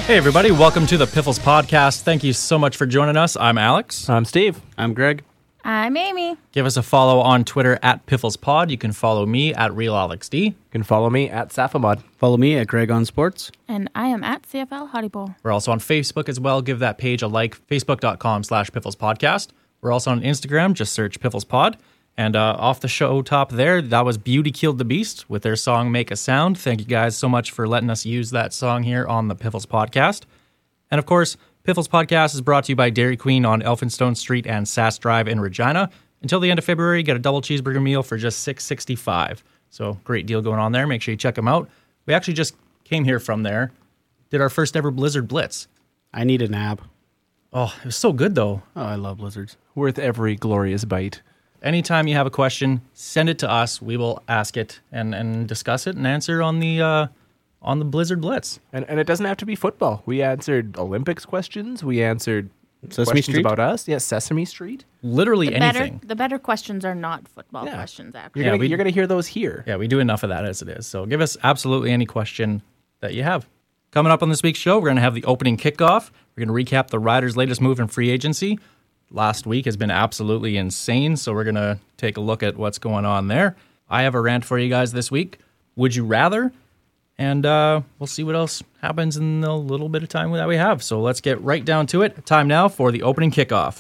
Hey, everybody. Welcome to the Piffles Podcast. Thank you so much for joining us. I'm Alex. I'm Steve. I'm Greg. I'm Amy. Give us a follow on Twitter at PifflesPod. You can follow me at RealAlexD. You can follow me at Safamod. Follow me at Greg on Sports. And I am at CFL Hottie Bowl. We're also on Facebook as well. Give that page a like, facebook.com/PifflesPodcast. We're also on Instagram. Just search PifflesPod. And off the show top there, that was Beauty Killed the Beast with their song Make a Sound. Thank you guys so much for letting us use that song here on the Piffles Podcast. And of course, Piffles Podcast is brought to you by Dairy Queen on Elphinstone Street and Sass Drive in Regina. Until the end of February, get a double cheeseburger meal for just $6.65. So great deal going on there. Make sure you check them out. We actually just came here from there, did our first ever Blizzard Blitz. I need a nap. Oh, it was so good though. Oh, I love blizzards. Worth every glorious bite. Anytime you have a question, send it to us. We will ask it and discuss it and answer on the Blizzard Blitz. And it doesn't have to be football. We answered Olympics questions. We answered Sesame questions Street? about us. Yes, Sesame Street. Literally anything. The better questions are not football Yeah. questions, actually. You're gonna hear those here. Yeah, we do enough of that as it is. So give us absolutely any question that you have. Coming up on this week's show, we're going to have the opening kickoff. We're going to recap the Riders' latest move in free agency. Last week has been absolutely insane, so we're going to take a look at what's going on there. I have a rant for you guys this week. Would you rather? And we'll see what else happens in the little bit of time that we have. So let's get right down to it. Time now for the opening kickoff.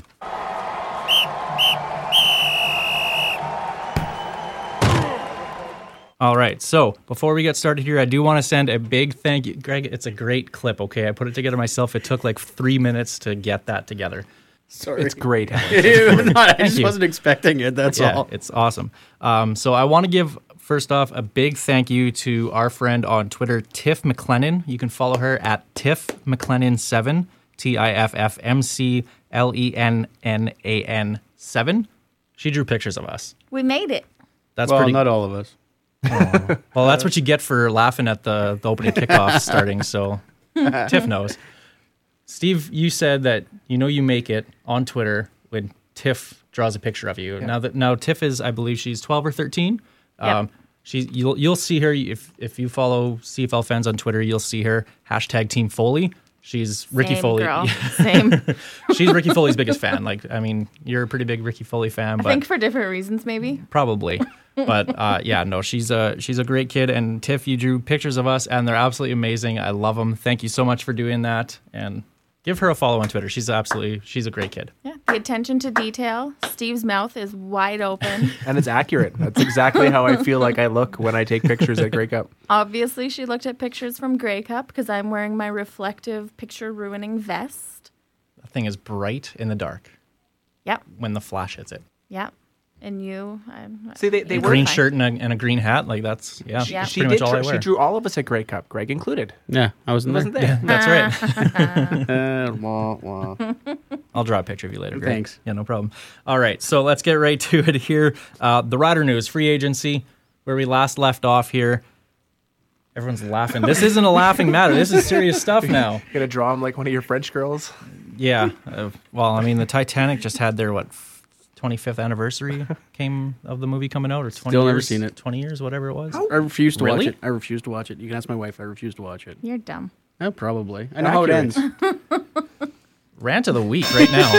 All right, so before we get started here, I do want to send a big thank you. Greg, it's a great clip, okay? I put it together myself. It took like 3 minutes to get that together. Sorry. It's great. I just you. wasn't expecting it, that's Yeah, all. it's awesome. So I want to give, first off, a big thank you to our friend on Twitter, Tiff McLennan. You can follow her at Tiff McLennan7, TiffMcLennan7. She drew pictures of us. We made it. That's Well, pretty. not all of us. Well, that's what you get for laughing at the opening kickoff starting. So Tiff knows. Steve, you said that you make it on Twitter when Tiff draws a picture of you. Yeah. Now Tiff is, I believe, she's 12 or 13. Yep. You'll see her if you follow CFL fans on Twitter. You'll see her # Team Foley. She's Ricky Same Foley. Girl. Same. She's Ricky Foley's biggest fan. You're a pretty big Ricky Foley fan, I but think for different reasons, maybe. probably. But she's a great kid. And Tiff, you drew pictures of us, and they're absolutely amazing. I love them. Thank you so much for doing that. And give her a follow on Twitter. She's a great kid. Yeah. The attention to detail. Steve's mouth is wide open. And it's accurate. That's exactly how I feel like I look when I take pictures at Grey Cup. Obviously, she looked at pictures from Grey Cup because I'm wearing my reflective picture-ruining vest. That thing is bright in the dark Yep. when the flash hits it. Yep. And you? See, they you're were Green fine. shirt and a green hat. That's Yeah. that's She pretty much all I She wear. drew all of us at Grey Cup, Greg included. Yeah, I wasn't there. Wasn't there? That's right. Wah, wah. I'll draw a picture of you later. Greg. Thanks. Yeah, no problem. All right, so let's get right to it here. The Rider News, free agency, where we last left off here. Everyone's laughing. This isn't a laughing matter. This is serious stuff now. You're gonna draw him like one of your French girls. Yeah. The Titanic just had their 25th anniversary of the movie coming out, or 20 Still years, never seen it. 20 years, whatever it was. I refuse to Really? watch it. I refuse to watch it. You can ask my wife. I refuse to watch it. You're dumb. Oh, probably. I know how it Accurate. ends. Rant of the week right now.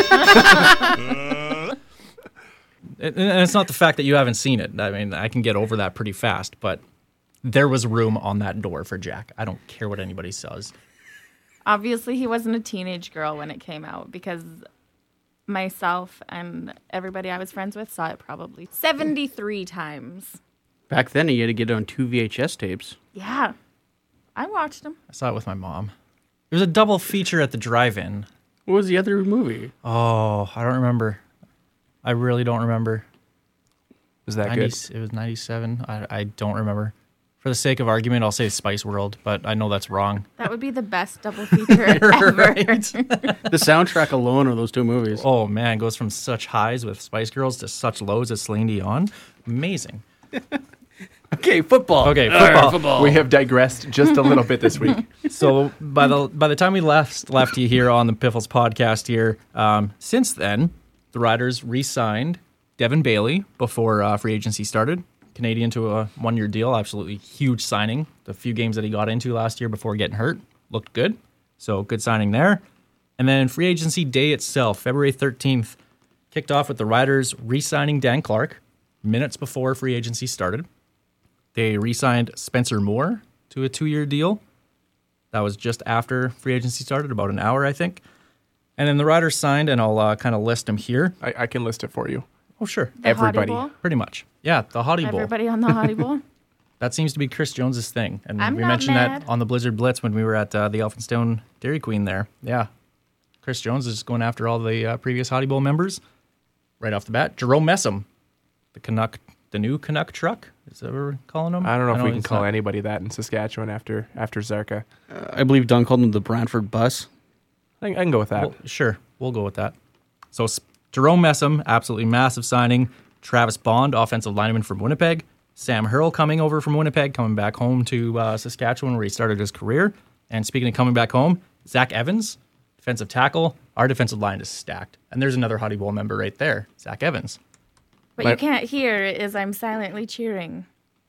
And it's not the fact that you haven't seen it. I mean, I can get over that pretty fast, but there was room on that door for Jack. I don't care what anybody says. Obviously, he wasn't a teenage girl when it came out because myself and everybody I was friends with saw it probably 73 times. Back then, you had to get it on 2 VHS tapes. Yeah. I watched them. I saw it with my mom. It was a double feature at the drive-in. What was the other movie? Oh, I don't remember. I really don't remember. Was that 90, good? it was 97. I don't remember. For the sake of argument, I'll say Spice World, but I know that's wrong. That would be the best double feature ever. The soundtrack alone of those two movies. Oh, man, it goes from such highs with Spice Girls to such lows as Celine Dion. Amazing. Okay, football. Okay, All right, football. football. We have digressed just a little bit this week. So by the time we left you here on the Piffles podcast here, since then, the Riders re-signed Devin Bailey before free agency started. Canadian to a one-year deal. Absolutely huge signing. The few games that he got into last year before getting hurt looked good. So good signing there. And then free agency day itself, February 13th, kicked off with the Riders re-signing Dan Clark minutes before free agency started. They re-signed Spencer Moore to a 2-year deal. That was just after free agency started, about an hour, I think. And then the Riders signed, and I'll kind of list them here. I can list it for you. Oh, sure. The Everybody. Hottie Bowl. Pretty much. Yeah, the Hottie Bowl. Everybody on the Hottie Bowl. That seems to be Chris Jones's thing. And I'm we not mentioned mad. that on the Blizzard Blitz when we were at the Elphinstone Dairy Queen there. Yeah. Chris Jones is going after all the previous Hottie Bowl members. Right off the bat. Jerome Messam, the new Canuck truck. Is that what we're calling him? I don't know if we can it's call not. anybody that in Saskatchewan after Zarka. I believe Don called him the Brantford Bus. I can go with that. Well, sure, we'll go with that. So Jerome Messam, absolutely massive signing. Travis Bond, offensive lineman from Winnipeg. Sam Hurl coming over from Winnipeg, coming back home to Saskatchewan where he started his career. And speaking of coming back home, Zach Evans, defensive tackle. Our defensive line is stacked. And there's another Hottie Bowl member right there, Zach Evans. What you can't hear is I'm silently cheering.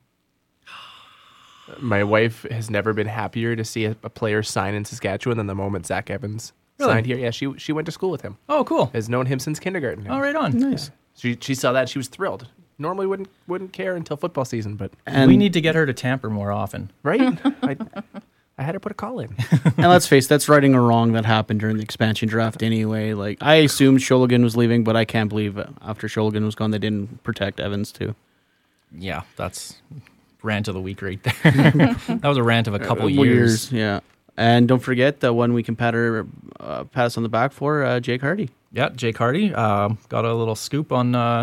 My wife has never been happier to see a player sign in Saskatchewan than the moment Zach Evans Really? signed here. Yeah, she went to school with him. Oh, cool. Has known him since kindergarten. All right on. Nice. She saw that. She was thrilled. Normally wouldn't care until football season, but And We need to get her to tamper more often. right. I had her put a call in. And let's face it, that's righting a wrong that happened during the expansion draft anyway. Like, I assumed Sholigan was leaving, but I can't believe after Sholigan was gone, they didn't protect Evans too. Yeah, that's rant of the week right there. That was a rant of a couple years. Yeah. And don't forget the one we can pat us on the back for, Jake Hardy. Yeah, Jake Hardy got a little scoop on.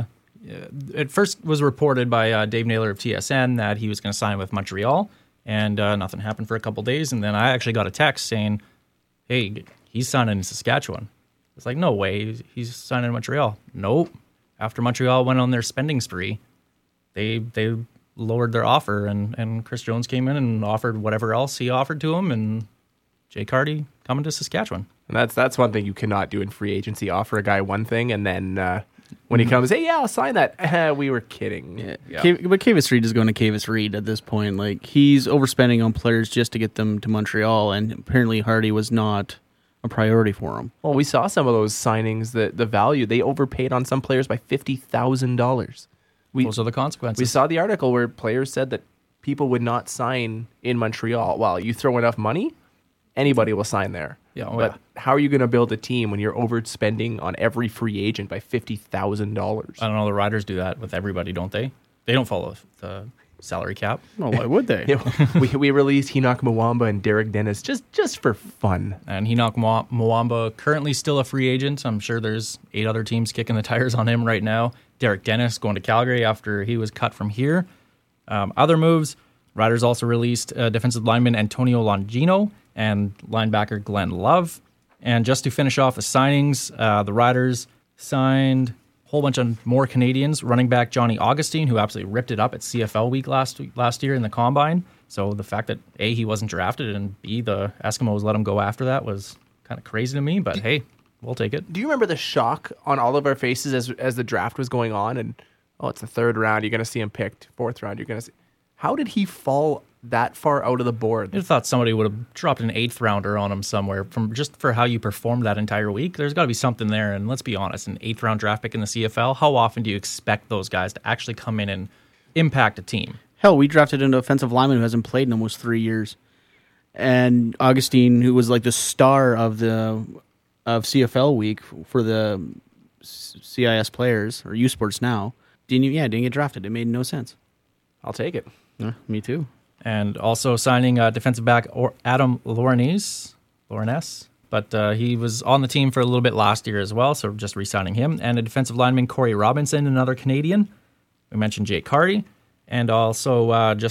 It first was reported by Dave Naylor of TSN that he was going to sign with Montreal, and nothing happened for a couple days. And then I actually got a text saying, "Hey, he's signing in Saskatchewan." It's like, no way, he's signing in Montreal. Nope. After Montreal went on their spending spree, they lowered their offer, and Chris Jones came in and offered whatever else he offered to him, and Jake Hardy coming to Saskatchewan. And that's one thing you cannot do in free agency. Offer a guy one thing, and then when he comes, hey, yeah, I'll sign that. We were kidding. Yeah. But Kavis Reed is going to Kavis Reed at this point. Like, he's overspending on players just to get them to Montreal, and apparently Hardy was not a priority for him. Well, we saw some of those signings. The value, they overpaid on some players by $50,000. Those are the consequences. We saw the article where players said that people would not sign in Montreal. Well, you throw enough money, anybody will sign there. Yeah, oh, but how are you going to build a team when you're overspending on every free agent by $50,000? I don't know. The Riders do that with everybody, don't they? They don't follow the salary cap. No, why would they? we released Henoch Mwamba and Derek Dennis just for fun. And Henoch Mwamba, currently still a free agent. I'm sure there's 8 other teams kicking the tires on him right now. Derek Dennis going to Calgary after he was cut from here. Other moves, Riders also released defensive lineman Antonio Longino and linebacker Glenn Love. And just to finish off the signings, the Riders signed a whole bunch of more Canadians. Running back Johnny Augustine, who absolutely ripped it up at CFL week last year in the Combine. So the fact that A, he wasn't drafted, and B, the Eskimos let him go after that was kind of crazy to me. But hey, we'll take it. Do you remember the shock on all of our faces as the draft was going on? And it's the 3rd round. You're going to see him picked. 4th round. You're going to see. How did he fall that far out of the board? I thought somebody would have dropped an 8th rounder on him somewhere for how you performed that entire week. There's got to be something there. And let's be honest, an 8th round draft pick in the CFL, how often do you expect those guys to actually come in and impact a team? Hell, we drafted an offensive lineman who hasn't played in almost 3 years. And Augustine, who was like the star of CFL week for the CIS players, or U Sports now, didn't get drafted. It made no sense. I'll take it. Me too. And also signing defensive back Adam Laurinez. But he was on the team for a little bit last year as well, so just re-signing him. And a defensive lineman, Corey Robinson, another Canadian. We mentioned Jake Hardy. And also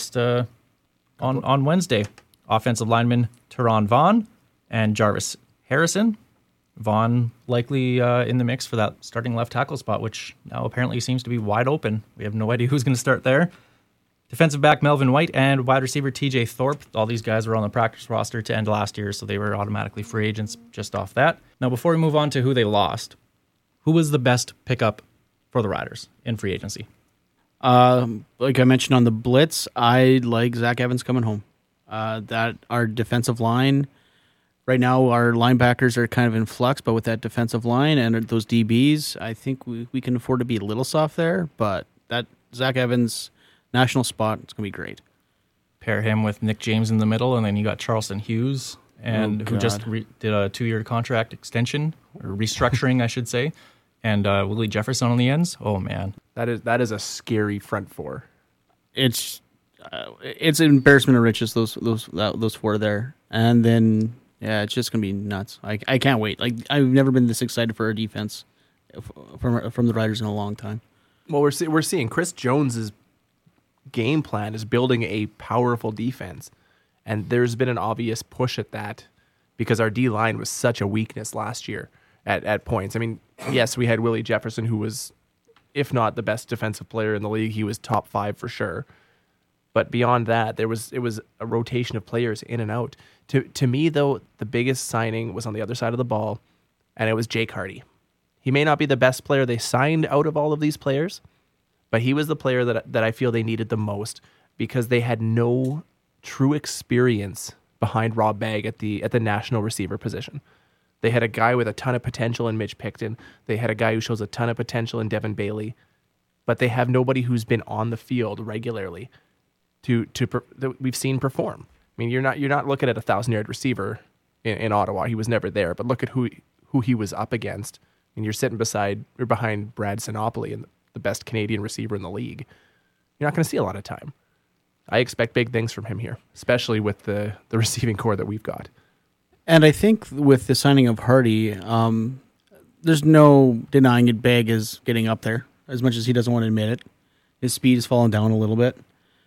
on Wednesday, offensive lineman Teron Vaughn and Jarvis Harrison. Vaughn likely in the mix for that starting left tackle spot, which now apparently seems to be wide open. We have no idea who's going to start there. Defensive back Melvin White and wide receiver TJ Thorpe. All these guys were on the practice roster to end last year, so they were automatically free agents just off that. Now, before we move on to who they lost, who was the best pickup for the Riders in free agency? Like I mentioned on the Blitz, I like Zach Evans coming home. That our defensive line Right now, our linebackers are kind of in flux, but with that defensive line and those DBs, I think we can afford to be a little soft there. But that Zach Evans national spot, it's going to be great. Pair him with Nick James in the middle, and then you got Charleston Hughes, and who just did a 2-year contract extension, or restructuring, I should say, and Willie Jefferson on the ends. Oh, man. That is a scary front four. It's an embarrassment of riches, those four there. And then... yeah, it's just going to be nuts. I can't wait. Like, I've never been this excited for our defense from the Riders in a long time. Well, we're seeing Chris Jones's game plan is building a powerful defense, and there's been an obvious push at that because our D-line was such a weakness last year at points. I mean, yes, we had Willie Jefferson, who was, if not the best defensive player in the league, he was top 5 for sure. But beyond that, it was a rotation of players in and out. To me, though, the biggest signing was on the other side of the ball, and it was Jake Hardy. He may not be the best player they signed out of all of these players, but he was the player that I feel they needed the most because they had no true experience behind Rob Bagg at the national receiver position. They had a guy with a ton of potential in Mitch Picton. They had a guy who shows a ton of potential in Devin Bailey, but they have nobody who's been on the field regularly that we've seen perform. I mean, you're not looking at a 1,000-yard receiver in Ottawa. He was never there. But look at who he was up against. And you're sitting behind Brad Sinopoli, and the best Canadian receiver in the league. You're not going to see a lot of time. I expect big things from him here, especially with the receiving core that we've got. And I think with the signing of Hardy, there's no denying it. Bagg is getting up there as much as he doesn't want to admit it. His speed has fallen down a little bit.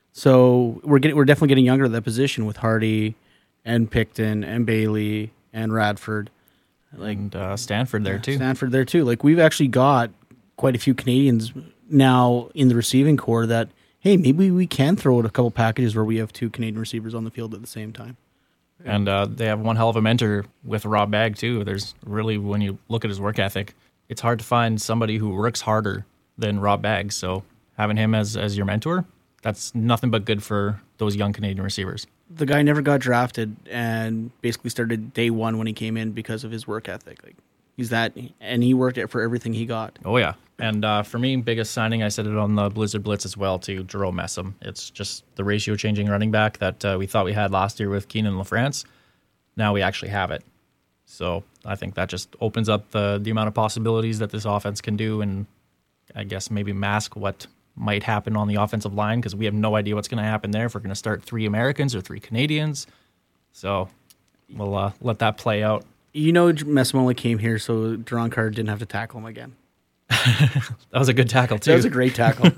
So we're definitely getting younger at that position with Hardy and Picton and Bailey and Radford. And Stanford there too. Stanford there too. Like, we've actually got quite a few Canadians now in the receiving core that, hey, maybe we can throw out a couple packages where we have 2 Canadian receivers on the field at the same time. And they have one hell of a mentor with Rob Bagg too. There's really, when you look at his work ethic, it's hard to find somebody who works harder than Rob Bagg. So having him as your mentor, that's nothing but good for those young Canadian receivers. The guy never got drafted and basically started day one when he came in because of his work ethic. Like, he's that, and he worked it for everything he got. Oh, yeah. And for me, biggest signing, I said it on the Blizzard Blitz as well, too, Jerome Messam. It's just the ratio-changing running back that we thought we had last year with Keenan LaFrance. Now we actually have it. So I think that just opens up the amount of possibilities that this offense can do, and I guess maybe mask what might happen on the offensive line, because we have no idea what's going to happen there, if we're going to start 3 Americans or 3 Canadians. So we'll let that play out. You know, Messam only came here so Duron Carter didn't have to tackle him again. That was a good tackle, too. That was a great tackle.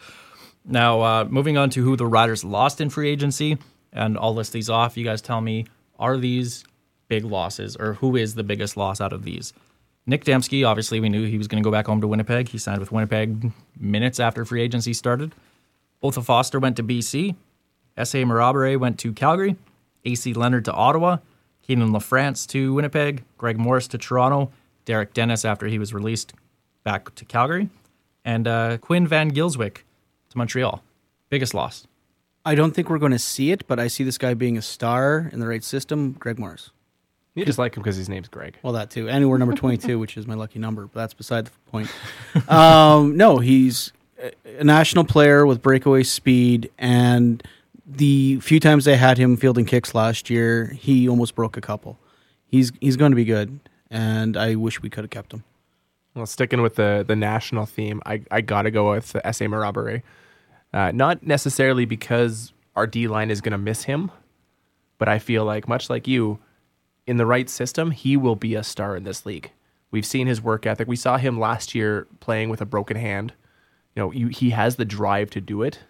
Now, moving on to who the Riders lost in free agency, and I'll list these off. You guys tell me, are these big losses, or who is the biggest loss out of these? Nick Dembski, obviously, we knew he was going to go back home to Winnipeg. He signed with Winnipeg minutes after free agency started. Otha Foster went to BC. S.A. Marabere went to Calgary. A.C. Leonard to Ottawa. Keenan LaFrance to Winnipeg. Greg Morris to Toronto. Derek Dennis, after he was released, back to Calgary. And Quinn Van Gilswyk to Montreal. Biggest loss. I don't think we're going to see it, but I see this guy being a star in the right system. Greg Morris. You just like him because his name's Greg. Well, that too. And we're number 22, which is my lucky number, but that's beside the point. No, he's a national player with breakaway speed, and the few times they had him fielding kicks last year, he almost broke a couple. He's going to be good, and I wish we could have kept him. Well, sticking with the national theme, I got to go with S.A. Marabere. Not necessarily because our D-line is going to miss him, but I feel like, much like you, in the right system, he will be a star in this league. We've seen his work ethic. We saw him last year playing with a broken hand. You know, he has the drive to do it,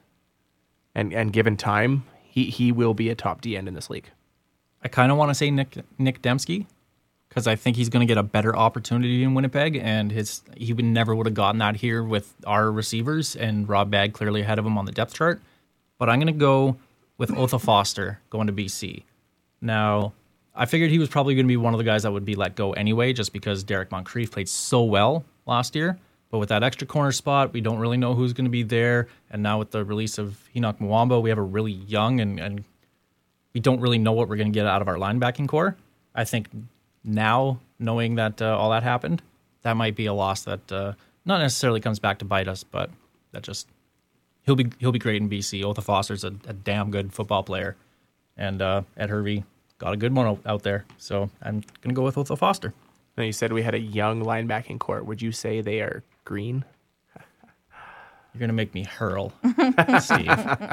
and given time, he will be a top D end in this league. I kind of want to say Nick Dembski, because I think he's going to get a better opportunity in Winnipeg, and he never would have gotten that here with our receivers, and Rob Bagg clearly ahead of him on the depth chart. But I'm going to go with Otha Foster going to BC. Now, I figured he was probably going to be one of the guys that would be let go anyway, just because Derek Moncrief played so well last year. But with that extra corner spot, we don't really know who's going to be there. And now with the release of Enoch Mwamba, we have a really young and we don't really know what we're going to get out of our linebacking core. I think now, knowing that all that happened, that might be a loss that not necessarily comes back to bite us, but that just he'll be great in BC. Otha Foster's a damn good football player, and Ed Hervey got a good one out there. So I'm gonna go with Otha Foster. Now, you said we had a young linebacking core. Would you say they are green? You're gonna make me hurl, Steve.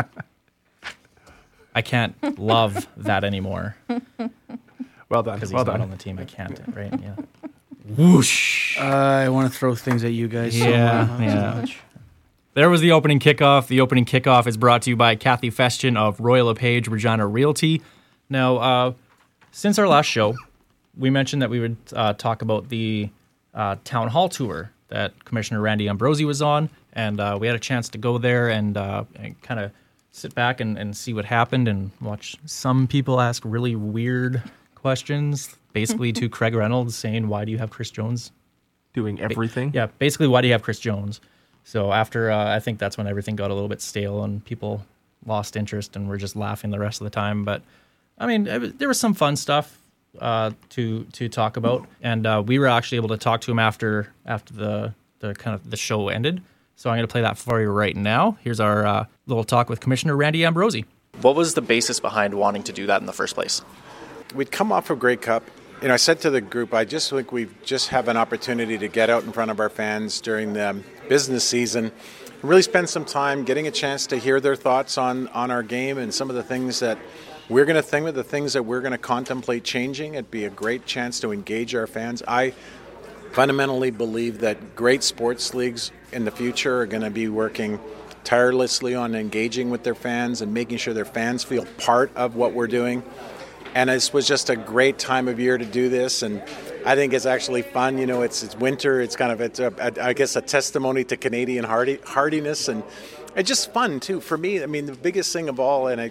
I can't love that anymore Well done. because he's Well not done. on the team. I can't, right? Yeah. Whoosh. I want to throw things at you guys. Yeah. There was the opening kickoff. The opening kickoff is brought to you by Kathy Festian of Royal LePage Regina Realty. Now, since our last show, we mentioned that we would talk about the town hall tour that Commissioner Randy Ambrosi was on, and we had a chance to go there and kind of sit back and see what happened and watch some people ask really weird questions, basically to Craig Reynolds saying, "Why do you have Chris Jones?" Doing everything? Yeah, basically, why do you have Chris Jones? So after, I think that's when everything got a little bit stale and people lost interest and were just laughing the rest of the time. But I mean, there was some fun stuff to talk about, and we were actually able to talk to him after the kind of the show ended. So I'm going to play that for you right now. Here's our little talk with Commissioner Randy Ambrosi. What was the basis behind wanting to do that in the first place? We'd come off of Grey Cup. You know, I said to the group, I just think we just have an opportunity to get out in front of our fans during the business season and really spend some time getting a chance to hear their thoughts on our game and some of the things that we're going to think of, the things that we're going to contemplate changing. It'd be a great chance to engage our fans. I fundamentally believe that great sports leagues in the future are going to be working tirelessly on engaging with their fans and making sure their fans feel part of what we're doing. And this was just a great time of year to do this, and I think it's actually fun. You know, it's winter. It's kind of, I guess, a testimony to Canadian hardiness, and it's just fun too for me. I mean, the biggest thing of all, and I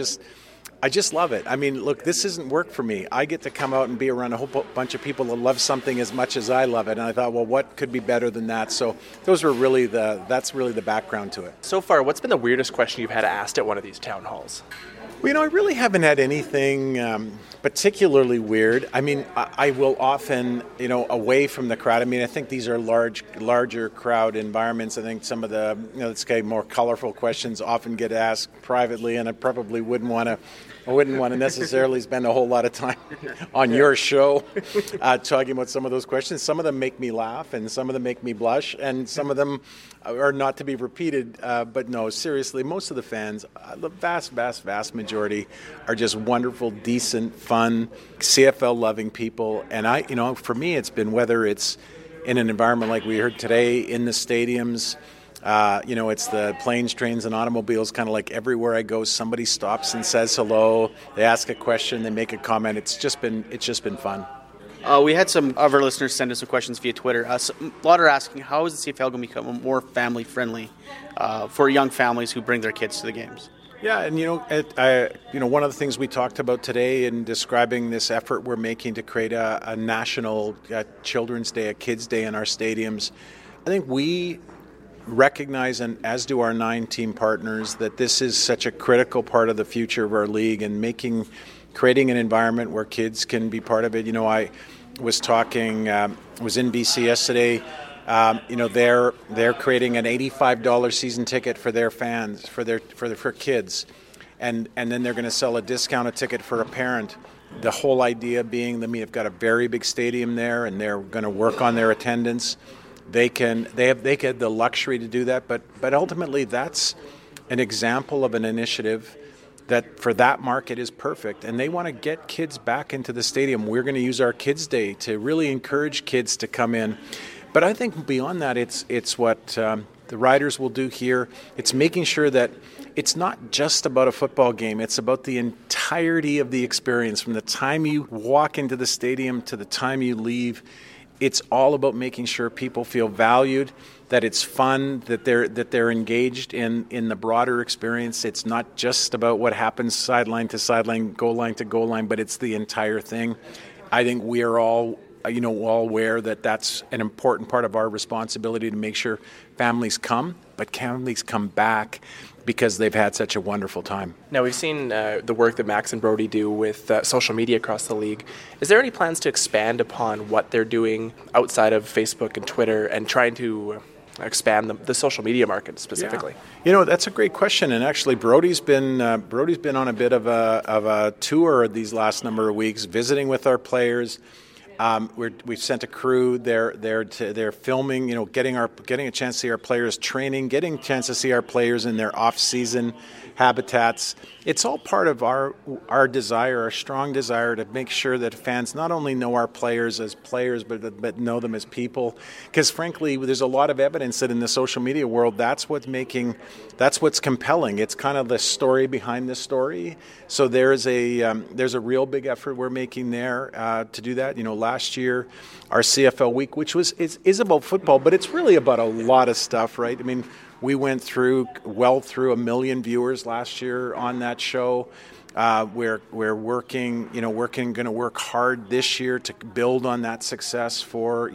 just love it. I mean, look, this isn't work for me. I get to come out and be around a whole bunch of people that love something as much as I love it, and I thought, well, what could be better than that? So that's really the background to it. So far, what's been the weirdest question you've had asked at one of these town halls? Well, you know, I really haven't had anything particularly weird. I mean, I will often, you know, away from the crowd. I mean, I think these are larger crowd environments. I think some of the, you know, let's say more colorful questions often get asked privately, and I probably wouldn't want to necessarily spend a whole lot of time on your show talking about some of those questions. Some of them make me laugh, and some of them make me blush, and some of them are not to be repeated. But no, seriously, most of the fans, the vast majority, are just wonderful, decent, fun, CFL-loving people. And for me, it's been whether it's in an environment like we heard today in the stadiums. It's the planes, trains, and automobiles. Kind of like everywhere I go, somebody stops and says hello. They ask a question, they make a comment. It's just been fun. We had some of our listeners send us some questions via Twitter. A lot are asking, how is the CFL going to become more family friendly for young families who bring their kids to the games? Yeah, and one of the things we talked about today in describing this effort we're making to create a national Children's Day, a Kids Day in our stadiums, I think we recognize, and as do our 9 team partners, that this is such a critical part of the future of our league and creating an environment where kids can be part of it. You know, I was was in BC yesterday. They're creating an $85 season ticket for their fans, for kids, and then they're going to sell a discounted ticket for a parent. The whole idea being that they've got a very big stadium there, and they're going to work on their attendance. They have the luxury to do that, but ultimately that's an example of an initiative that for that market is perfect, and they want to get kids back into the stadium. We're going to use our Kids Day to really encourage kids to come in. But I think beyond that, it's what the Riders will do here. It's making sure that it's not just about a football game. It's about the entirety of the experience, from the time you walk into the stadium to the time you leave. It's all about making sure people feel valued, that it's fun, that they're engaged in the broader experience. It's not just about what happens sideline to sideline, goal line to goal line, but it's the entire thing. I think we are all all aware that that's an important part of our responsibility to make sure families come, but families come back because they've had such a wonderful time. Now, we've seen the work that Max and Brody do with social media across the league. Is there any plans to expand upon what they're doing outside of Facebook and Twitter and trying to expand the social media market specifically? Yeah. That's a great question. And actually, Brody's been on a bit of a tour these last number of weeks, visiting with our players. We've sent a crew. They're filming. Getting a chance to see our players training, getting a chance to see our players in their off-season habitats. It's all part of our desire, our strong desire to make sure that fans not only know our players as players, but know them as people. Because frankly, there's a lot of evidence that in the social media world, that's what's compelling. It's kind of the story behind the story. So there's a real big effort we're making there to do that. Last year, our CFL week, which is about football, but it's really about a lot of stuff, right? I mean, we went through 1 million viewers last year on that show. We're going to work hard this year to build on that success for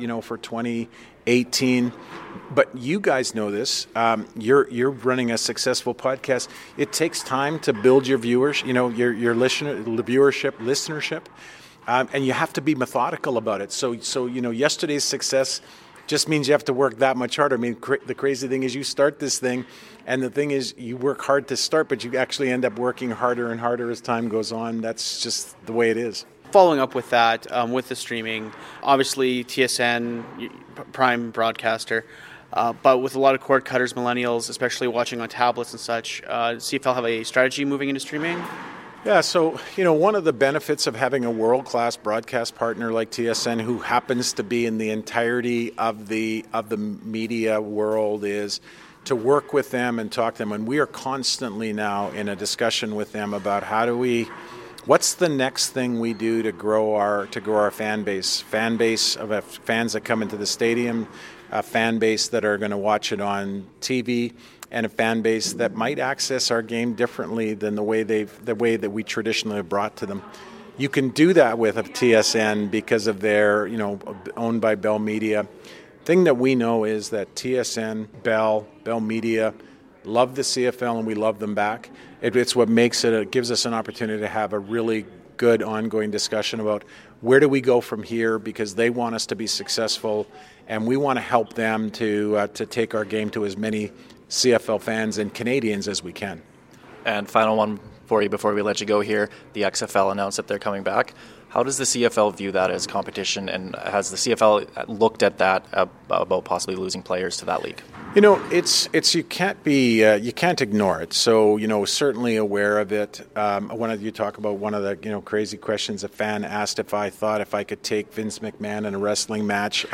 2018. But you guys know this. You're running a successful podcast. It takes time to build your viewers, your listenership, and you have to be methodical about it. So yesterday's success just means you have to work that much harder. I mean, the crazy thing is you start this thing, and the thing is you work hard to start, but you actually end up working harder and harder as time goes on. That's just the way it is. Following up with that, with the streaming, obviously TSN, prime broadcaster, but with a lot of cord cutters, millennials, especially watching on tablets and such, CFL have a strategy moving into streaming? Yeah, so, one of the benefits of having a world-class broadcast partner like TSN, who happens to be in the entirety of the media world, is to work with them and talk to them. And we are constantly now in a discussion with them about what's the next thing we do to grow our fan base of fans that come into the stadium, a fan base that are going to watch it on TV, and a fan base that might access our game differently than the way that we traditionally have brought to them. You can do that with a TSN because of their, owned by Bell Media. Thing that we know is that TSN, Bell Media love the CFL and we love them back. It's what makes it gives us an opportunity to have a really good ongoing discussion about where do we go from here, because they want us to be successful and we want to help them to take our game to as many CFL fans and Canadians as we can. And final one for you before we let you go here. The XFL announced that they're coming back. How does the CFL view that as competition, and has the CFL looked at that about possibly losing players to that league? It's you can't ignore it. So certainly aware of it. You talk about one of the crazy questions a fan asked if I could take Vince McMahon in a wrestling match.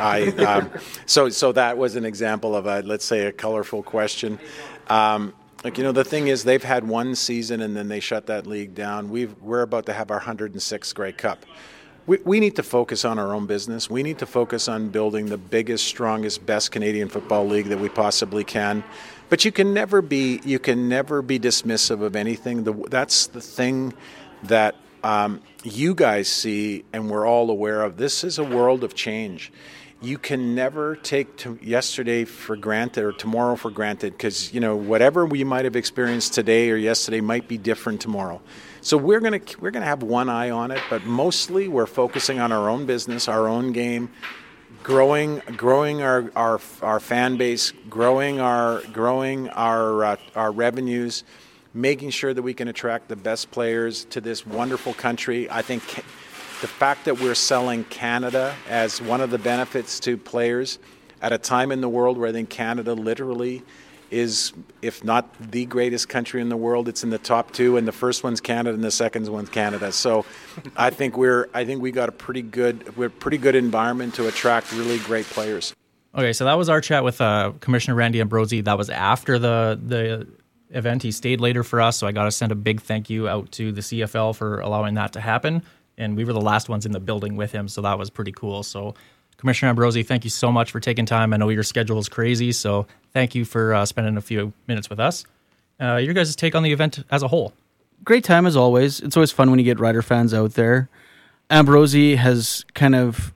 So that was an example of a colorful question. The thing is, they've had one season and then they shut that league down. We're about to have our 106th Grey Cup. We need to focus on our own business. We need to focus on building the biggest, strongest, best Canadian football league that we possibly can. But you can never be dismissive of anything. That's the thing that you guys see and we're all aware of. This is a world of change. You can never take yesterday for granted or tomorrow for granted, because whatever we might have experienced today or yesterday might be different tomorrow. So we're gonna have one eye on it, but mostly we're focusing on our own business, our own game, growing our fan base, growing our revenues, making sure that we can attract the best players to this wonderful country. I think the fact that we're selling Canada as one of the benefits to players at a time in the world where I think Canada literally is, if not the greatest country in the world, it's in the top two, and the first one's Canada and the second one's Canada. So I think we got a pretty good environment to attract really great players. Okay, so that was our chat with Commissioner Randy Ambrosie. That was after the event. He stayed later for us, so I got to send a big thank you out to the CFL for allowing that to happen. And we were the last ones in the building with him, so that was pretty cool. So, Commissioner Ambrosie, thank you so much for taking time. I know your schedule is crazy, so thank you for spending a few minutes with us. Your guys' take on the event as a whole? Great time as always. It's always fun when you get Rider fans out there. Ambrosie has kind of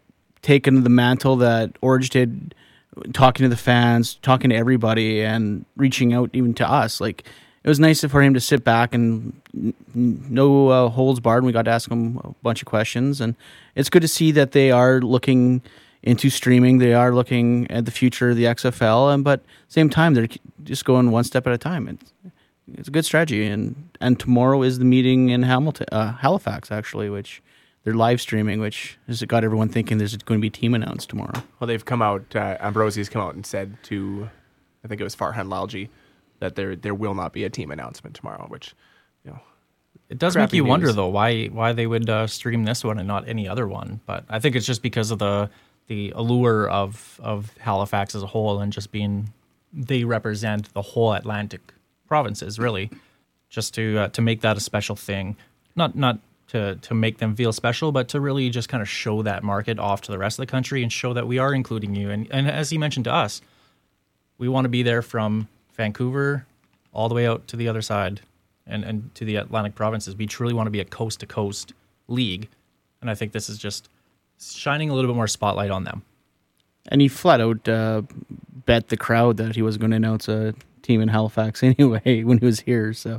taken the mantle that Orge did, talking to the fans, talking to everybody, and reaching out even to us. Like, it was nice for him to sit back and no holds barred. And we got to ask him a bunch of questions, and it's good to see that they are looking into streaming. They are looking at the future of the XFL, but same time they're just going one step at a time. It's a good strategy, and tomorrow is the meeting in Halifax, actually, which they're live streaming, which has got everyone thinking there's going to be a team announced tomorrow. Well, they've come out. Ambrosie's come out and said to, I think it was Farhan Lalji, that there will not be a team announcement tomorrow. Which, it does make crappy you news. wonder though why they would stream this one and not any other one. But I think it's just because of the allure of Halifax as a whole, and just being they represent the whole Atlantic provinces, really, just to make that a special thing. Not to make them feel special, but to really just kind of show that market off to the rest of the country and show that we are including you. And as he mentioned to us, we want to be there from Vancouver all the way out to the other side and to the Atlantic provinces. We truly want to be a coast-to-coast league. And I think this is just shining a little bit more spotlight on them. And he flat out bet the crowd that he was going to announce a team in Halifax anyway when he was here. So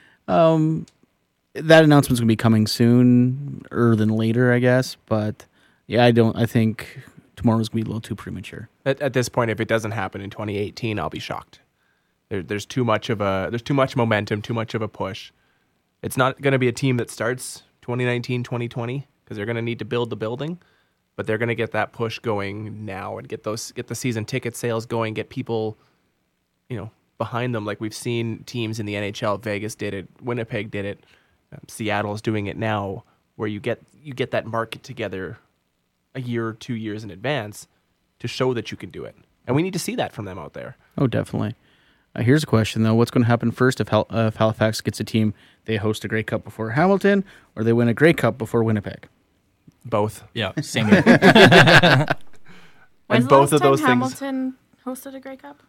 that announcement's going to be coming sooner than later, I guess. But yeah, I think tomorrow's going to be a little too premature. At this point, if it doesn't happen in 2018, I'll be shocked. There's too much momentum, too much of a push. It's not going to be a team that starts 2019, 2020 because they're going to need to build the building, but they're going to get that push going now and get the season ticket sales going, get people, behind them. Like we've seen teams in the NHL. Vegas did it, Winnipeg did it, Seattle's doing it now, where you get that market together a year or 2 years in advance to show that you can do it, and we need to see that from them out there. Oh, definitely. Here's a question, though. What's going to happen first if Halifax gets a team? They host a Grey Cup before Hamilton, or they win a Grey Cup before Winnipeg? Both. Yeah, same here. When's And the both last of time those things. Hamilton hosted a Grey Cup?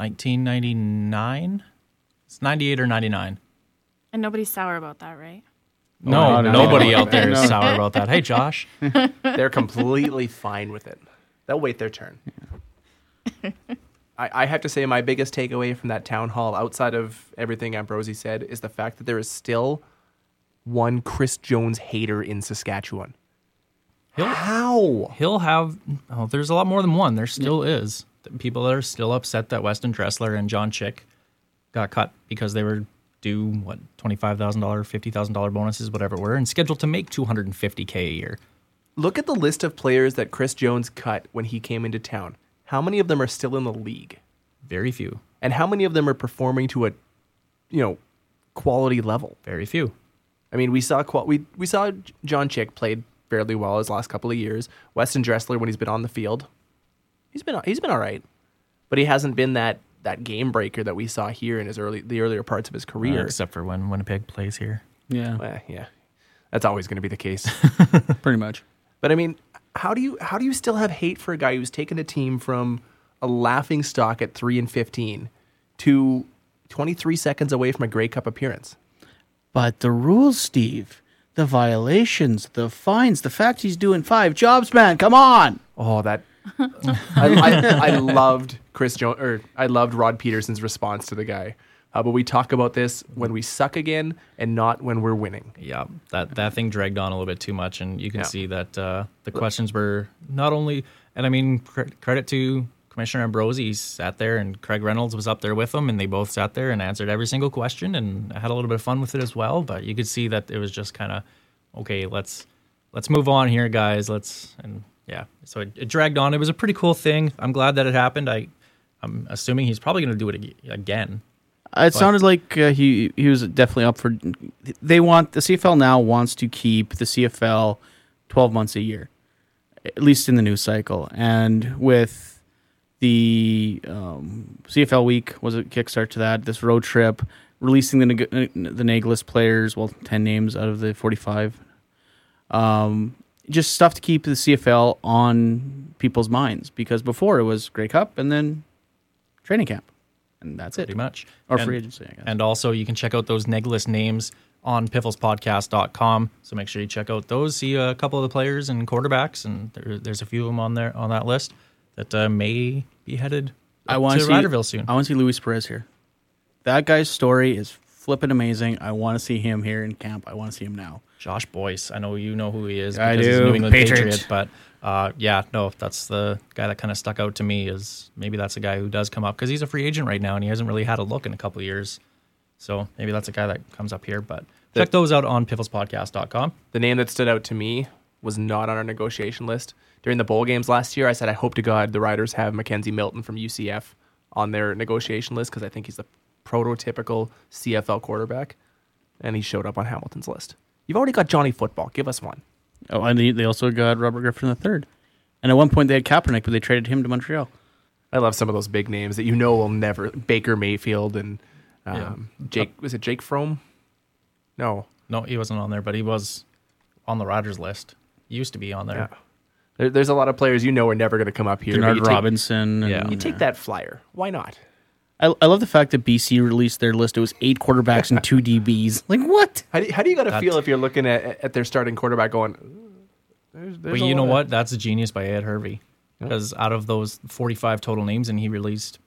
1999? It's 98 or 99. And nobody's sour about that, right? No, no, nobody no. out there is No. sour about that. Hey, Josh. They're completely fine with it. They'll wait their turn. I have to say my biggest takeaway from that town hall, outside of everything Ambrosie said, is the fact that there is still one Chris Jones hater in Saskatchewan. How? He'll have... Oh, there's a lot more than one. There still is. People that are still upset that Weston Dressler and John Chick got cut because they were due, $25,000, $50,000 bonuses, whatever it were, and scheduled to make $250K a year. Look at the list of players that Chris Jones cut when he came into town. How many of them are still in the league? Very few. And how many of them are performing to a, quality level? Very few. I mean, we saw John Chick played fairly well his last couple of years. Weston Dressler, when he's been on the field, he's been all right, but he hasn't been that game breaker that we saw here in the earlier parts of his career. Except for when Winnipeg plays here. Yeah, Yeah, that's always going to be the case. pretty much. But I mean, how do you still have hate for a guy who's taken a team from a laughing stock at 3-15 to 23 seconds away from a Grey Cup appearance? But the rules, Steve, the violations, the fines, the fact he's doing 5 jobs, man, come on! Oh, that I loved Chris Jones, or I loved Rod Peterson's response to the guy. But we talk about this when we suck again and not when we're winning. Yeah, that thing dragged on a little bit too much, and you can Yeah. see that the questions were not only, and I mean, credit to Commissioner Ambrosie. He sat there, and Craig Reynolds was up there with him, and they both sat there and answered every single question, and I had a little bit of fun with it as well. But you could see that it was just kind of, okay, let's move on here, guys. So it dragged on. It was a pretty cool thing. I'm glad that it happened. I'm assuming he's probably going to do it again. It sounded like he was definitely up for. The CFL now wants to keep the CFL 12 months a year, at least in the news cycle. And with the CFL week was a kickstart to that. This road trip, releasing the Nagless players, 10 names out of the 45. Just stuff to keep the CFL on people's minds, because before it was Grey Cup and then training camp. And that's it. Pretty much. Or And- free agency, I guess. And also, you can check out those Negless names on pifflespodcast.com. So make sure you check out those, see a couple of the players and quarterbacks, and there's a few of them on there on that list that may be headed to Riderville soon. I want to see Luis Perez here. That guy's story is flipping amazing. I want to see him here in camp. I want to see him now. Josh Boyce. I know you know who he is I because he's a do. New England Patriot. Patriot, but that's the guy that kind of stuck out to me. Is maybe that's a guy who does come up because he's a free agent right now and he hasn't really had a look in a couple of years. So maybe that's a guy that comes up here. But check those out on pifflespodcast.com. The name that stood out to me was not on our negotiation list. During the bowl games last year, I said, I hope to God the Riders have Mackenzie Milton from UCF on their negotiation list because I think he's the prototypical CFL quarterback. And he showed up on Hamilton's list. You've already got Johnny Football. Give us one. Oh, and they also got Robert Griffin III. And at one point they had Kaepernick, but they traded him to Montreal. I love some of those big names that you know will never. Baker Mayfield and Jake. Was it Jake Fromm? No, he wasn't on there, but he was on the Riders list. He used to be on there. Yeah. There's a lot of players you know are never going to come up here. Bernard Robinson. Yeah. You take that flyer. Why not? I love the fact that BC released their list. It was 8 quarterbacks and 2 DBs. Like, what? How do you got to feel if you're looking at their starting quarterback going, But you know what? That's a genius by Ed Hervey. Because out of those 45 total names, and he released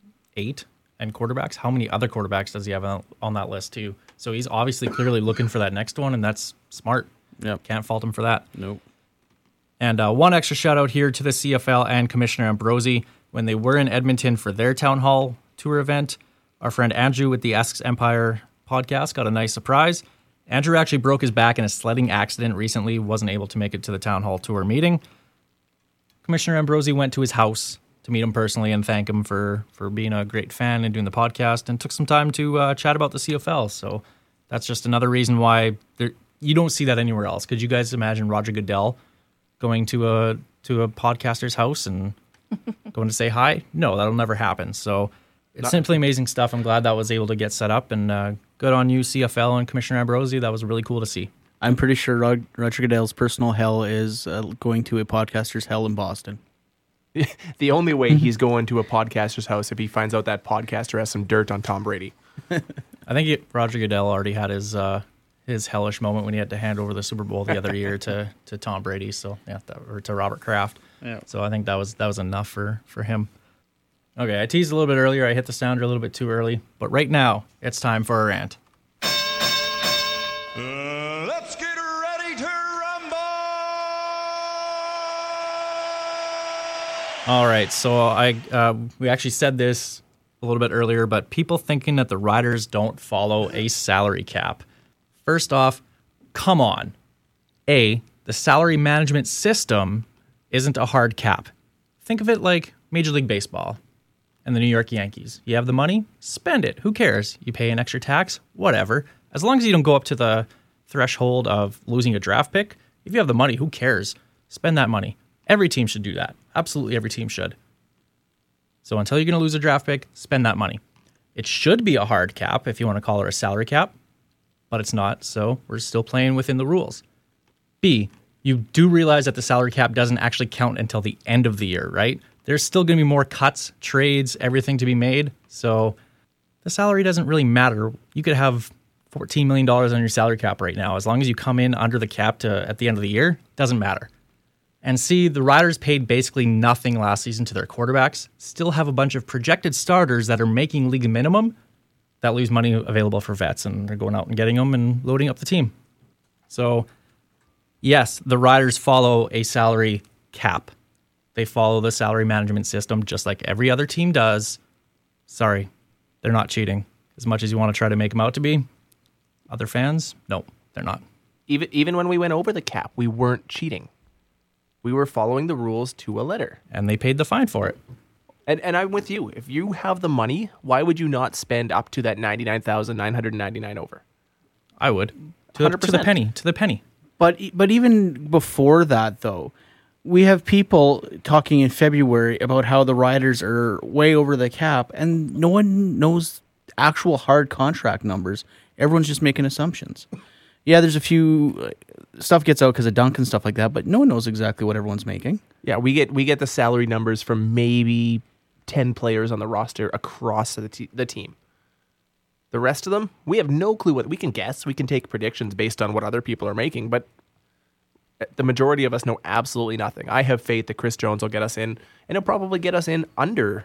8 and quarterbacks, how many other quarterbacks does he have on that list too? So he's obviously clearly looking for that next one, and that's smart. Yep. Can't fault him for that. Nope. And one extra shout out here to the CFL and Commissioner Ambrosi. When they were in Edmonton for their town hall tour event, our friend Andrew with the Asks Empire podcast got a nice surprise. Andrew actually broke his back in a sledding accident recently, wasn't able to make it to the town hall tour meeting. Commissioner Ambrosi went to his house to meet him personally and thank him for being a great fan and doing the podcast, and took some time to chat about the CFL. So that's just another reason why you don't see that anywhere else. Could you guys imagine Roger Goodell going to a podcaster's house and going to say hi? No, that'll never happen. So it's simply amazing stuff. I'm glad that was able to get set up, and good on you, CFL and Commissioner Ambrosi. That was really cool to see. I'm pretty sure Roger Goodell's personal hell is going to a podcaster's hell in Boston. The only way he's going to a podcaster's house if he finds out that podcaster has some dirt on Tom Brady. I think Roger Goodell already had his hellish moment when he had to hand over the Super Bowl the other year to Tom Brady. So or to Robert Kraft. Yeah. So I think that was enough for him. Okay, I teased a little bit earlier. I hit the sounder a little bit too early, but right now it's time for a rant. Let's get ready to rumble! All right, so we actually said this a little bit earlier, but people thinking that the Riders don't follow a salary cap. First off, come on. The salary management system isn't a hard cap. Think of it like Major League Baseball and the New York Yankees. You have the money, spend it. Who cares? You pay an extra tax, whatever. As long as you don't go up to the threshold of losing a draft pick, if you have the money, who cares? Spend that money. Every team should do that. Absolutely every team should. So until you're going to lose a draft pick, spend that money. It should be a hard cap if you want to call it a salary cap, but it's not, so we're still playing within the rules. B, you do realize that the salary cap doesn't actually count until the end of the year, right? There's still going to be more cuts, trades, everything to be made, so the salary doesn't really matter. You could have $14 million on your salary cap right now. As long as you come in under the cap at the end of the year, doesn't matter. And see, the Riders paid basically nothing last season to their quarterbacks, still have a bunch of projected starters that are making league minimum. That leaves money available for vets, and they're going out and getting them and loading up the team. So, yes, the Riders follow a salary cap. They follow the salary management system just like every other team does. Sorry, they're not cheating. As much as you want to try to make them out to be, other fans, no, they're not. Even when we went over the cap, we weren't cheating. We were following the rules to a letter. And they paid the fine for it. And I'm with you. If you have the money, why would you not spend up to that $99,999 over? I would. To the penny. But even before that, though, we have people talking in February about how the Riders are way over the cap, and no one knows actual hard contract numbers. Everyone's just making assumptions. Yeah, there's a few stuff gets out because of dunk and stuff like that, but no one knows exactly what everyone's making. Yeah, we get the salary numbers from maybe 10 players on the roster across the team. The rest of them, we have no clue what we can guess. We can take predictions based on what other people are making, but the majority of us know absolutely nothing. I have faith that Chris Jones will get us in, and he'll probably get us in under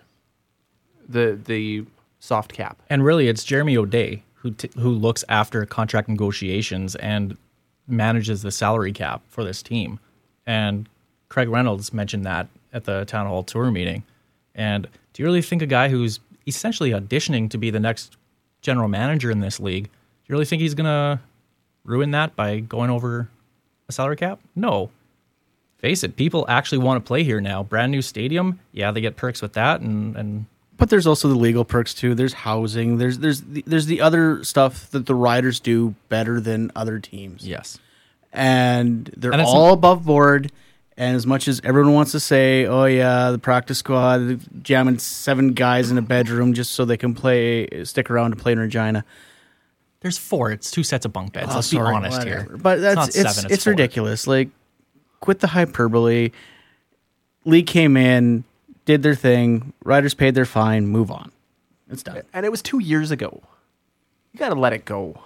the soft cap. And really, it's Jeremy O'Day who looks after contract negotiations and manages the salary cap for this team. And Craig Reynolds mentioned that at the Town Hall Tour meeting. And do you really think a guy who's essentially auditioning to be the next general manager in this league, do you really think he's going to ruin that by going over a salary cap? No. Face it, people actually want to play here now. Brand new stadium, yeah, they get perks with that, and But there's also the legal perks too. There's housing. There's the other stuff that the Riders do better than other teams. yes. And they're And it's all above board. And as much as everyone wants to say, "Oh yeah, the practice squad jamming 7 guys in a bedroom just so they can stick around to play in Regina," There's 4. It's 2 sets of bunk beds. Let's be honest here. But It's that's not 7, it's 4. ridiculous. Like, quit the hyperbole. League came in, did their thing. Riders paid their fine. Move on. It's done. And it was 2 years ago. You got to let it go.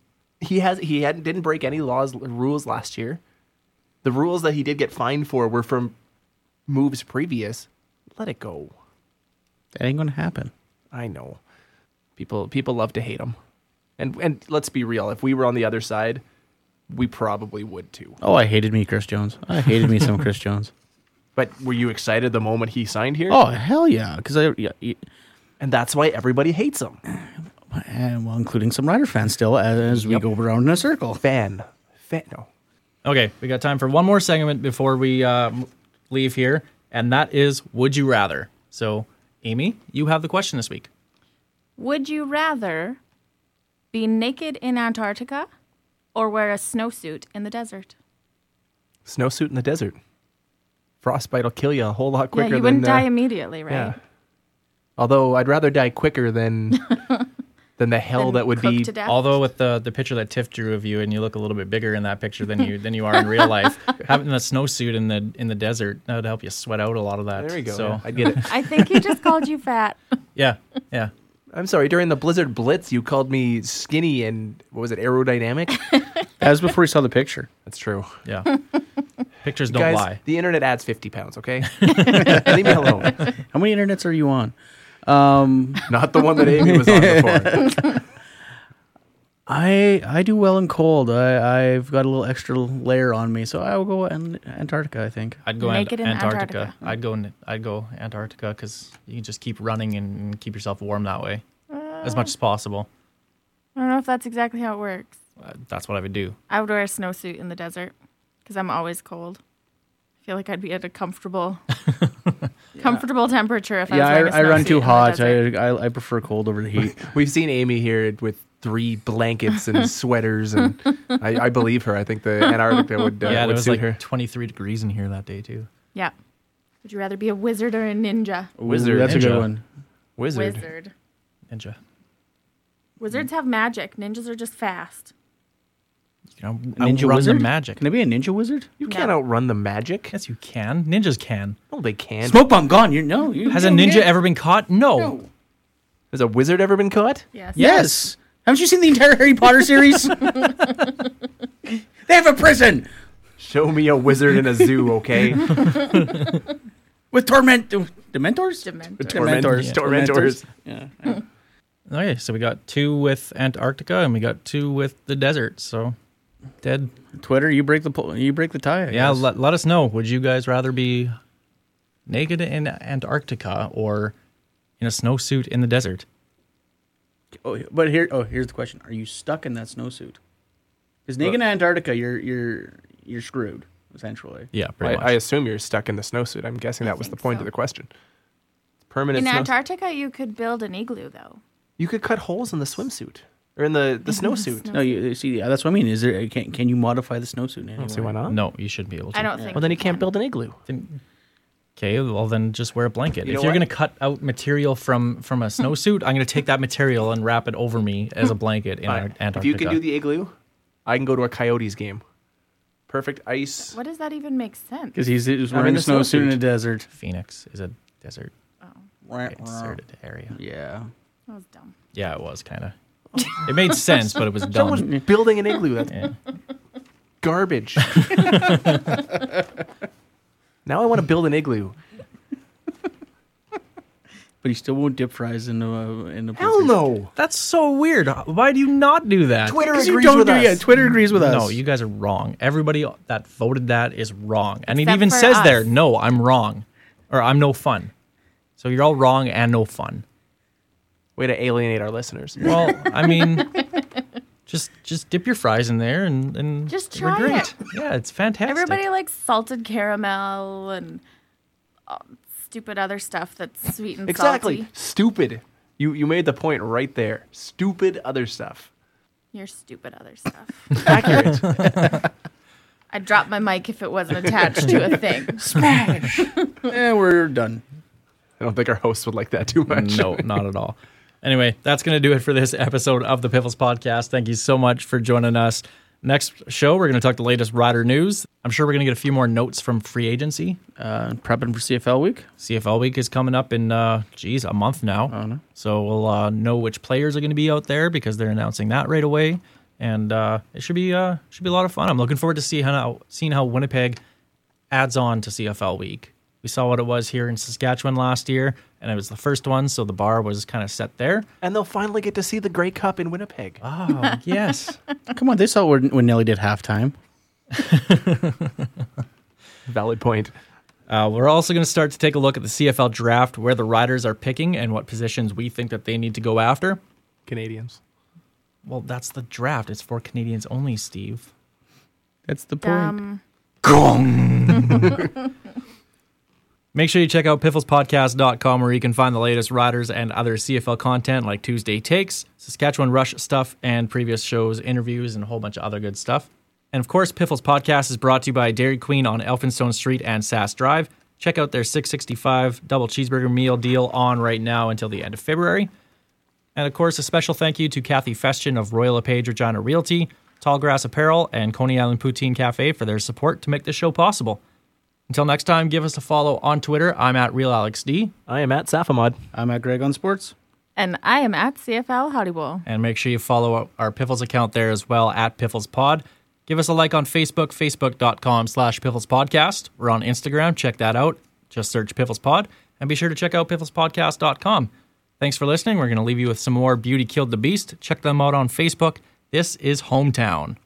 Didn't break any rules last year. The rules that he did get fined for were from moves previous. Let it go. That ain't gonna happen. I know. People love to hate him. And let's be real, if we were on the other side, we probably would too. Oh, I hated me, Chris Jones. I hated me some Chris Jones. But were you excited the moment he signed here? Oh hell yeah! Because And that's why everybody hates him. well, including some Rider fans still, as we go around in a circle. No. Okay, we got time for one more segment before we leave here, and that is Would You Rather? So, Amy, you have the question this week. Would you rather be naked in Antarctica or wear a snowsuit in the desert? Snowsuit in the desert. Frostbite will kill you a whole lot quicker Yeah, you than... wouldn't die immediately, right? Yeah. Although I'd rather die quicker than the hell Then that would cook be... to death. Although with the picture that Tiff drew of you, and you look a little bit bigger in that picture than you are in real life, having a snowsuit in the desert, that would help you sweat out a lot of that. There we go. So, yeah, I get it. I think he just called you fat. yeah. I'm sorry, during the Blizzard Blitz, you called me skinny and, what was it, aerodynamic? That was before he saw the picture. That's true. Yeah. Pictures don't Guys, lie. the internet adds 50 pounds, okay? Leave me alone. How many internets are you on? Not the one that Amy was on before. I do well in cold. I've got a little extra layer on me, so I will go Antarctica. I think. I'd go Naked in Antarctica. Antarctica. I'd go Antarctica because you can just keep running and keep yourself warm that way as much as possible. I don't know if that's exactly how it works. That's what I would do. I would wear a snowsuit in the desert because I'm always cold. I feel like I'd be at a comfortable temperature if I was wearing a snowsuit I run too in the hot. desert. I prefer cold over the heat. We've seen Amy here with 3 blankets and sweaters, and I believe her. I think the Antarctica would, Yeah, it would was suit like her. 23 degrees in here that day too. Yeah. Would you rather be a wizard or a ninja? Wizard. Ooh, that's a good Ninja. one. Wizard. Ninja. Wizards have magic. Ninjas are just fast. You know, Ninja outrun wizard? the magic. Can I be a ninja wizard? You can't outrun the magic. Yes, you can. Ninjas can. No, they can't. Smoke bomb gone. Has a ninja ever been caught? No. Has a wizard ever been caught? Yes. Yes. Haven't you seen the entire Harry Potter series? They have a prison Show me a wizard in a zoo, okay? with Dementors. Dementor. Tormentors. Yeah. Okay, so we got 2 with Antarctica and we got 2 with the desert. So, dead. Twitter, you break the tie. I Yeah, guess. let us know. Would you guys rather be naked in Antarctica or in a snowsuit in the desert? But here's the question: are you stuck in that snowsuit? Because naked in Antarctica, you're screwed essentially. Yeah, pretty much. I assume you're stuck in the snowsuit. I'm guessing that was the think point so. of the question. Permanent In snow- Antarctica, you could build an igloo, though. You could cut holes in the swimsuit. Or in the snowsuit. No, you see, yeah, that's what I mean. Is there? Can you modify the snowsuit? In any I don't see way? why not. No, you shouldn't be able to. I don't think. Well, then you can't build an igloo. Okay, well then just wear a blanket. You If know you're what? going to cut out material from a snowsuit, I'm going to take that material and wrap it over me as a blanket in Fine. Antarctica. If you can do the igloo, I can go to a Coyotes game. Perfect ice. What does that even make sense? Because he's I'm wearing in a the snowsuit in snowsuit. a desert. Phoenix is a deserted area. Yeah. That Yeah, was dumb. it was kind of. It made sense, but it was Someone's dumb. building an igloo. That's garbage. Now I want to build an igloo. But he still won't dip fries in the Hell no. That's so weird. Why do you not do that? Twitter Because you agrees don't with do us. yeah, Twitter agrees with us. No, you guys are wrong. Everybody that voted that is wrong. And it Except even for says us. there, no, I'm wrong. Or I'm no fun. So you're all wrong and no fun. Way to alienate our listeners. Well, I mean, just dip your fries in there and Just they're try great. it. Yeah, it's fantastic. Everybody likes salted caramel and stupid other stuff that's sweet and Exactly. salty. Stupid. You made the point right there. Stupid other stuff. Your stupid other stuff. Accurate. I'd drop my mic if it wasn't attached to a thing. And we're done. I don't think our hosts would like that too much. No, not at all. Anyway, that's going to do it for this episode of the Piffles Podcast. Thank you so much for joining us. Next show, we're going to talk the latest Rider news. I'm sure we're going to get a few more notes from free agency. Prepping for CFL week. CFL week is coming up in, a month now. Oh, no. So we'll know which players are going to be out there because they're announcing that right away. And it should be a lot of fun. I'm looking forward to seeing how Winnipeg adds on to CFL week. We saw what it was here in Saskatchewan last year, and it was the first one, so the bar was kind of set there. And they'll finally get to see the Grey Cup in Winnipeg. Oh, yes. Come on, they saw when Nelly did halftime. Valid point. We're also going to start to take a look at the CFL draft, where the Riders are picking and what positions we think that they need to go after. Canadians. Well, that's the draft. It's for Canadians only, Steve. That's the point. Make sure you check out pifflespodcast.com where you can find the latest Riders and other CFL content like Tuesday Takes, Saskatchewan Rush stuff, and previous shows, interviews, and a whole bunch of other good stuff. And of course, Piffles Podcast is brought to you by Dairy Queen on Elphinstone Street and Sass Drive. Check out their $6.65 double cheeseburger meal deal on right now until the end of February. And of course, a special thank you to Kathy Festian of Royal LePage Regina Realty, Tallgrass Apparel, and Coney Island Poutine Cafe for their support to make this show possible. Until next time, give us a follow on Twitter. I'm at RealAlexD. I am at Safamod. I'm at Greg on Sports. And I am at CFL Howdy Bowl. And make sure you follow our Piffles account there as well, at PifflesPod. Give us a like on Facebook, facebook.com/PifflesPodcast. We're on Instagram. Check that out. Just search PifflesPod. And be sure to check out pifflespodcast.com. Thanks for listening. We're going to leave you with some more Beauty Killed the Beast. Check them out on Facebook. This is Hometown.